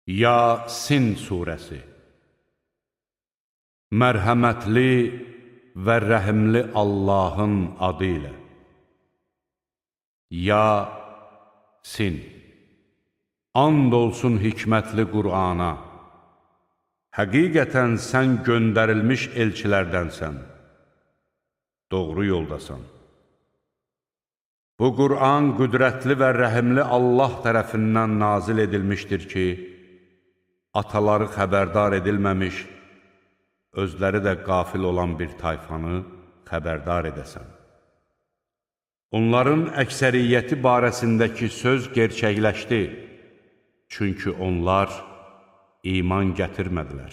Yasin surəsi. Mərhəmətli və rəhimli Allahın adı ilə. Yasin. And olsun hikmətli Qur'ana. Həqiqətən sən göndərilmiş elçilərdənsən. Doğru yoldasan. Bu Qur'an qüdrətli və rəhimli Allah tərəfindən nazil edilmişdir ki, ataları xəbərdar edilməmiş, özləri də qafil olan bir tayfanı xəbərdar edəsən. Onların əksəriyyəti barəsindəki söz gerçəkləşdi, çünki onlar iman gətirmədilər.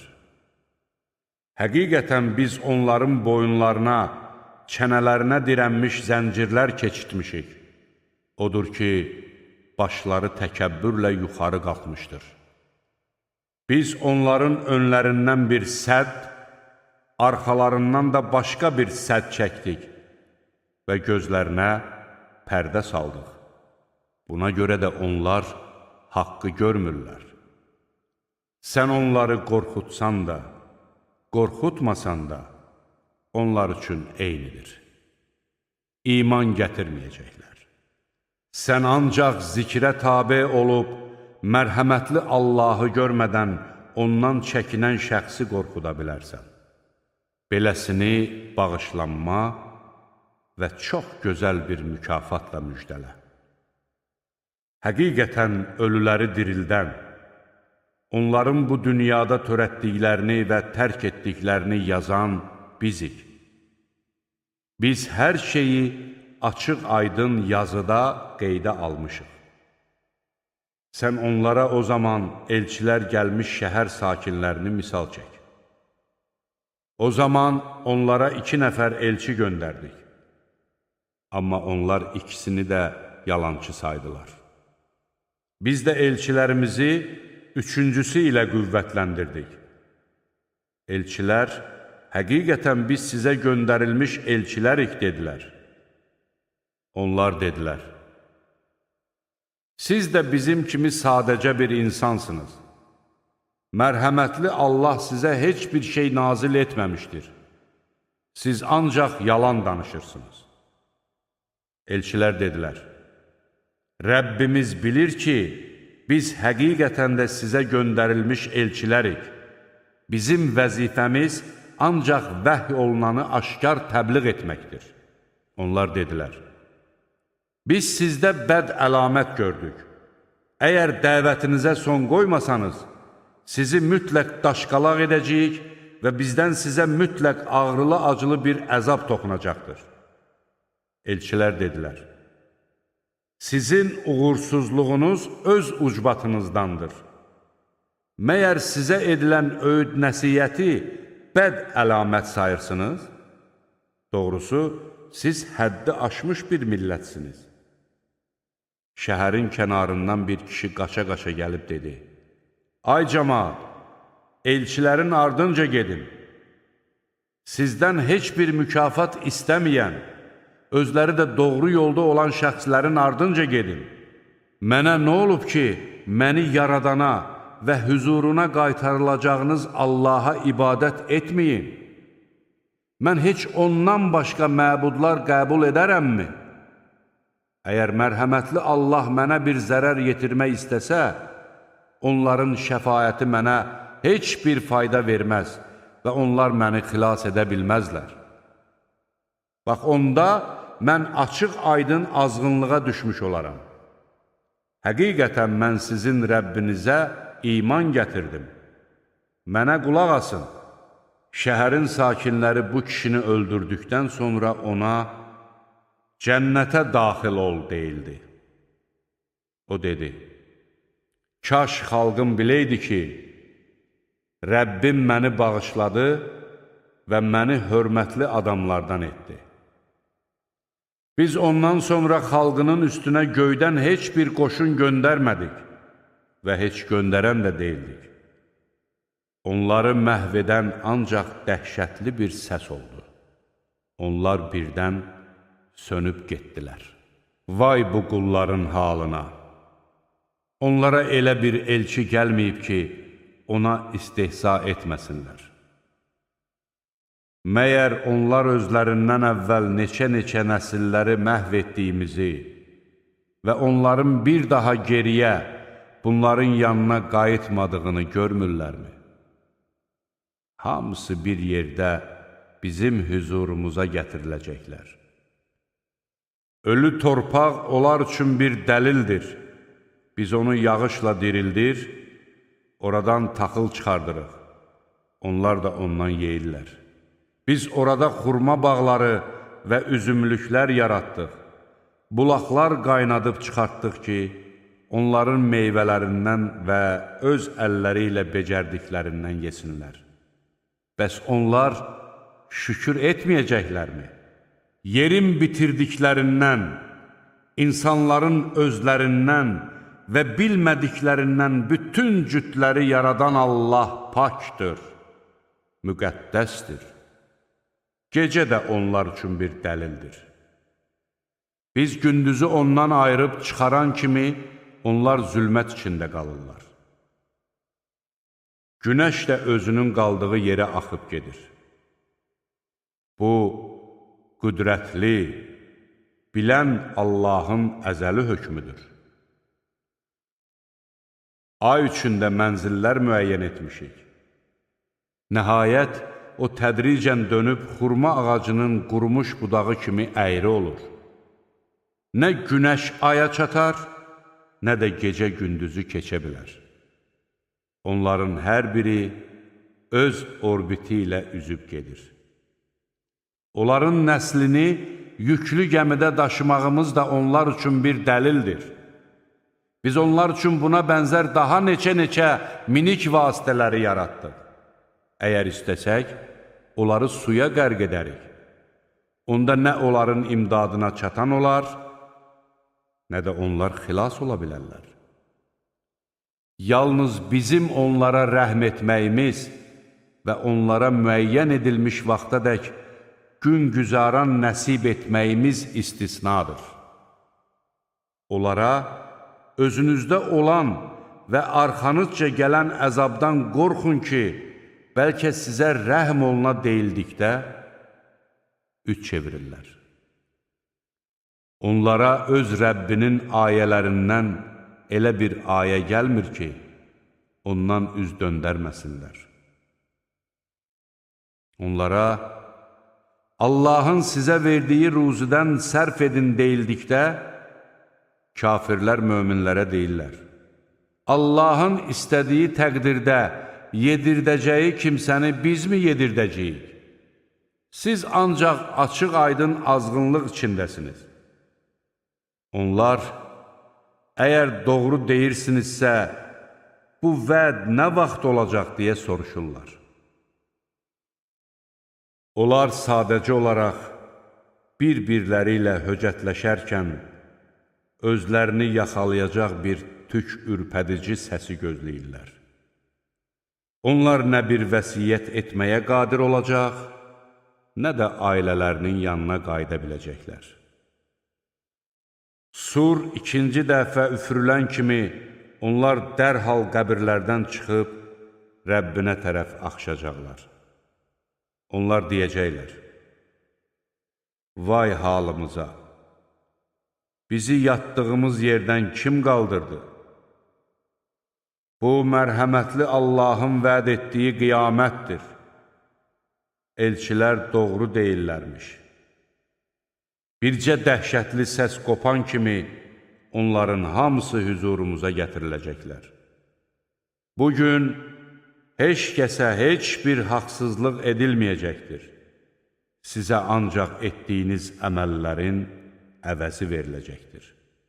Həqiqətən biz onların boyunlarına, çənələrinə dirənmiş zəncirlər keçirtmişik. Odur ki, başları təkəbbürlə yuxarı qalxmışdır. Biz onların önlərindən bir sədd, arxalarından da başqa bir sədd çəkdik və gözlərinə pərdə saldıq. Buna görə də onlar haqqı görmürlər. Sən onları qorxutsan da, qorxutmasan da, onlar üçün eynidir. İman gətirməyəcəklər. Sən ancaq zikrə tabe olub, mərhəmətli Allahı görmədən ondan çəkinən şəxsi qorxuda bilərsən. Beləsini bağışlanma və çox gözəl bir mükafatla müjdələ. Həqiqətən ölüləri dirildən, onların bu dünyada törətdiklərini və tərk etdiklərini yazan bizik. Biz hər şeyi açıq aydın yazıda qeydə almışıq. Sən onlara o zaman elçilər gəlmiş şəhər sakinlərini misal çək. O zaman onlara 2 nəfər elçi göndərdik. Amma onlar ikisini də yalançı saydılar. Biz də elçilərimizi 3-cüsü ilə qüvvətləndirdik. Elçilər, həqiqətən biz sizə göndərilmiş elçilərik, dedilər. Onlar dedilər, siz də bizim kimi sadəcə bir insansınız. Mərhəmətli Allah sizə heç bir şey nazil etməmişdir. Siz ancaq yalan danışırsınız. Elçilər dedilər, Rəbbimiz bilir ki, biz həqiqətən də sizə göndərilmiş elçilərik. Bizim vəzifəmiz ancaq vəhy olunanı aşkar təbliğ etməkdir. Onlar dedilər, biz sizdə bəd əlamət gördük. Əgər dəvətinizə son qoymasanız, sizi mütləq daşqalaq edəcəyik və bizdən sizə mütləq ağrılı-acılı bir əzab toxunacaqdır. Elçilər dedilər, sizin uğursuzluğunuz öz ucbatınızdandır. Məyər sizə edilən öyüd nəsiyyəti bəd əlamət sayırsınız? Doğrusu, siz həddi aşmış bir millətsiniz. Şəhərin kənarından bir kişi qaça-qaça gəlib dedi, ay cəmaat, elçilərin ardınca gedin. Sizdən heç bir mükafat istəməyən, özləri də doğru yolda olan şəxslərin ardınca gedin. Mənə nə olub ki, məni yaradana və hüzuruna qaytarılacağınız Allaha ibadət etməyin? Mən heç ondan başqa məbudlar qəbul edərəmmi? Əgər mərhəmətli Allah mənə bir zərər yetirmək istəsə, onların şəfaəti mənə heç bir fayda verməz və onlar məni xilas edə bilməzlər. Bax, onda mən açıq aydın azğınlığa düşmüş olaram. Həqiqətən mən sizin Rəbbinizə iman gətirdim. Mənə qulaq asın. Şəhərin sakinləri bu kişini öldürdükdən sonra ona cənnətə daxil ol deyildi. O dedi, kaş xalqım biləydi ki, Rəbbim məni bağışladı və məni hörmətli adamlardan etdi. Biz ondan sonra xalqının üstünə göydən heç bir qoşun göndərmədik və heç göndərən də deyildik. Onları məhv edən ancaq dəhşətli bir səs oldu. Onlar birdən sönüb getdilər. Vay bu qulların halına! onlara elə bir elçi gəlməyib ki, ona istehza etməsinlər. Məyər onlar özlərindən əvvəl neçə-neçə nəsilləri məhv etdiyimizi və onların bir daha geriyə bunların yanına qayıtmadığını görmürlərmi? Hamısı bir yerdə bizim hüzurumuza gətiriləcəklər. Ölü torpaq onlar üçün bir dəlildir. Biz onu yağışla dirildir, oradan taxıl çıxardırıq. Onlar da ondan yeyirlər. Biz orada xurma bağları və üzümlüklər yaratdıq. Bulaqlar qaynadıb çıxartdıq ki, onların meyvələrindən və öz əlləri ilə becərdiklərindən yesinlər. Bəs onlar şükür etməyəcəklərmi? Yerin bitirdiklərindən, insanların özlərindən və bilmədiklərindən bütün cütləri yaradan Allah pakdır, müqəddəsdir. Gecə də onlar üçün bir dəlildir. Biz gündüzü ondan ayırıb çıxaran kimi, onlar zülmət içində qalırlar. Günəş də özünün qaldığı yerə axıb gedir. Bu, qüdrətli, bilən Allahın əzəli hökmüdür. Ay üçündə mənzillər müəyyən etmişik. Nəhayət, o tədricən dönüb xurma ağacının qurumuş budağı kimi əyri olur. Nə günəş aya çatar, nə də gecə gündüzü keçə bilər. Onların hər biri öz orbiti ilə üzüb gedir. Onların nəslini yüklü gəmidə daşımağımız da onlar üçün bir dəlildir. Biz onlar üçün buna bənzər daha neçə-neçə minik vasitələri yaratdıq. Əgər istəsək, onları suya qərq edərik. Onda nə onların imdadına çatan olar, nə də onlar xilas ola bilərlər. Yalnız bizim onlara rəhm etməyimiz və onlara müəyyən edilmiş vaxtadək gün güzaran nəsib etməyimiz istisnadır. Onlara özünüzdə olan və arxanızca gələn əzabdan qorxun ki, bəlkə sizə rəhm oluna deyildikdə üç çevirirlər. Onlara öz Rəbbinin ayələrindən elə bir ayə gəlmir ki, ondan üz döndərməsinlər. Onlara Allahın sizə verdiyi ruzidən sərf edin deyildikdə, kafirlər möminlərə deyirlər: Allahın istədiyi təqdirdə yedirdəcəyi kimsəni biz mi yedirdəcəyik? Siz ancaq açıq-aydın azğınlıq içindəsiniz. Onlar, əgər doğru deyirsinizsə, bu vəd nə vaxt olacaq deyə soruşurlar. Onlar sadəcə olaraq bir-birləri ilə höcətləşərkən özlərini yaxalayacaq bir tük ürpədici səsi gözləyirlər. Onlar nə bir vəsiyyət etməyə qadir olacaq, nə də ailələrinin yanına qayıda biləcəklər. Sur ikinci dəfə üfürülən kimi onlar dərhal qəbirlərdən çıxıb Rəbbinə tərəf axışacaqlar. Onlar deyəcəklər: Vay halımıza! Bizi yatdığımız yerdən kim qaldırdı? Bu, mərhəmətli Allahın vəd etdiyi qiyamətdir. Elçilər doğru deyirlərmiş. Bircə dəhşətli səs qopan kimi onların hamısı hüzurumuza gətiriləcəklər. Bugün heç kəsə heç bir haqsızlıq edilməyəcəkdir. Sizə ancaq etdiyiniz əməllərin əvəzi veriləcəkdir.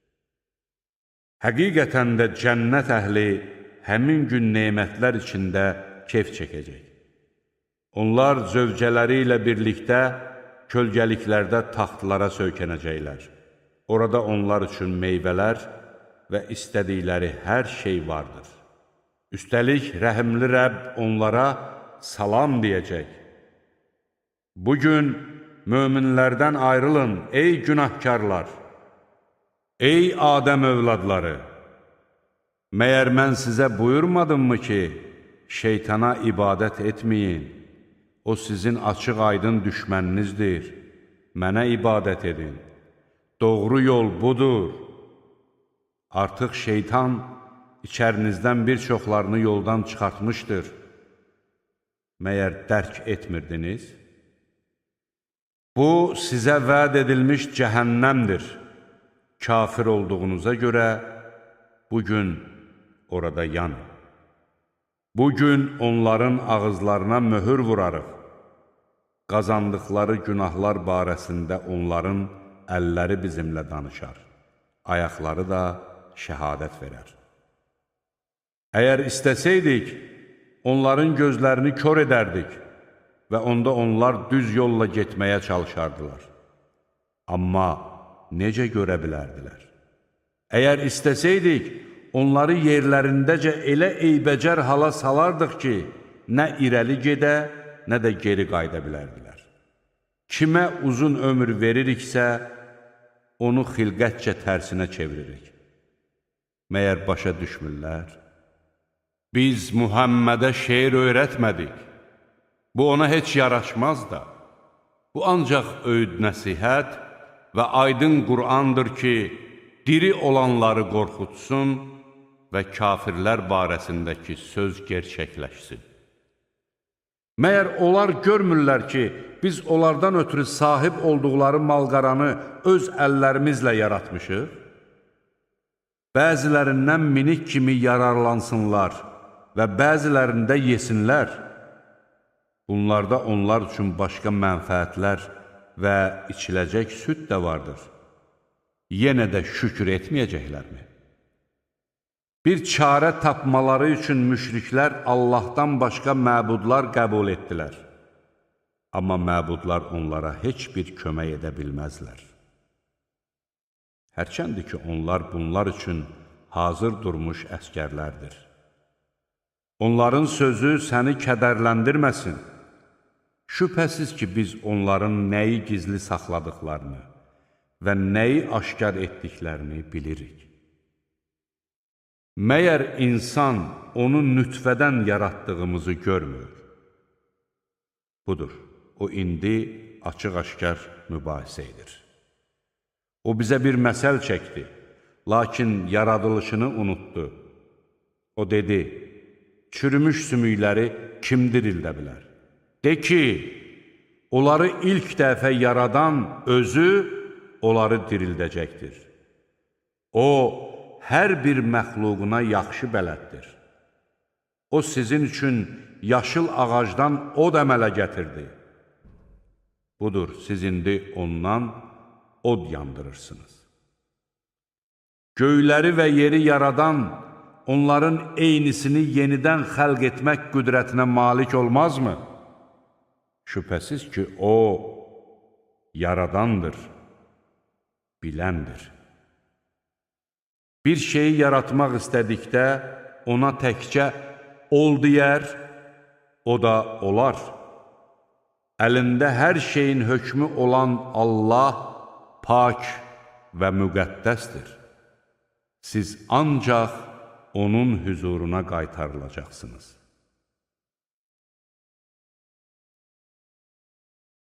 Həqiqətən də cənnət əhli həmin gün nemətlər içində keyf çəkəcək. Onlar zövcələri ilə birlikdə kölgəliklərdə taxtlara söykənəcəklər. Orada onlar üçün meyvələr və istədikləri hər şey vardır. Üstəlik, rəhimli Rəbb onlara salam deyəcək. Bugün möminlərdən ayrılın, ey günahkarlar! Ey Adəm övladları! Məyər mən sizə buyurmadımmı ki, şeytana ibadət etməyin, o sizin açıq aydın düşməninizdir, mənə ibadət edin, doğru yol budur. Artıq şeytan içərinizdən bir çoxlarını yoldan çıxartmışdır. Məyər dərk etmirdiniz? Bu, sizə vəd edilmiş cəhənnəmdir. Kafir olduğunuza görə, bugün orada yanın. Bugün onların ağızlarına möhür vurarıq. Qazandıqları günahlar barəsində onların əlləri bizimlə danışar, ayaqları da şəhadət verər. Əgər istəsəydik, onların gözlərini kör edərdik və onda onlar düz yolla getməyə çalışardılar. Amma necə görə bilərdilər? Əgər istəsəydik, onları yerlərindəcə elə eybəcər hala salardıq ki, nə irəli gedə, nə də geri qayıda bilərdilər. Kimə uzun ömür veririksə, onu xilqətcə tərsinə çeviririk. Məyər başa düşmürlər? Biz Muhammədə şeir öyrətmədik. Bu ona heç yaraşmaz da. Bu ancaq öyüd nəsihət və aydın Qur'andır ki, diri olanları qorxutsun və kafirlər barəsindəki söz gerçəkləşsin. Məyər onlar görmürlər ki, biz onlardan ötürü sahib olduqları malqaranı öz əllərimizlə yaratmışıq? Bəzilərindən minik kimi yararlansınlar və bəzilərində yesinlər. Bunlarda onlar üçün başqa mənfəətlər və içiləcək süd də vardır. Yenə də şükür etməyəcəklərmi? Bir çarə tapmaları üçün müşriklər Allahdan başqa məbudlar qəbul etdilər. Amma məbudlar onlara heç bir kömək edə bilməzlər. Hərçəndir ki, onlar bunlar üçün hazır durmuş əskərlərdir. Onların sözü səni kədərləndirməsin. Şübhəsiz ki, biz onların nəyi gizli saxladıqlarını və nəyi aşkar etdiklərini bilirik. Məyər insan onu nütfədən yaratdığımızı görmür? Budur, o indi açıq-aşkar mübahisə edir. O bizə bir məsəl çəkdi, lakin yaradılışını unutdu. O dedi, çürümüş sümükləri kim dirildə bilər? De ki, onları ilk dəfə yaradan özü onları dirildəcəkdir. O, hər bir məxluquna yaxşı bələddir. O, sizin üçün yaşıl ağacdan od əmələ gətirdi. Budur, siz indi ondan od yandırırsınız. Göyləri və yeri yaradan, onların eynisini yenidən xəlq etmək qüdrətinə malik olmazmı? Şübhəsiz ki, o, yaradandır, biləndir. Bir şeyi yaratmaq istədikdə, ona təkcə ol deyər, o da olar. Əlində hər şeyin hökmü olan Allah pak və müqəddəsdir. Siz ancaq onun hüzuruna qaytarılacaqsınız.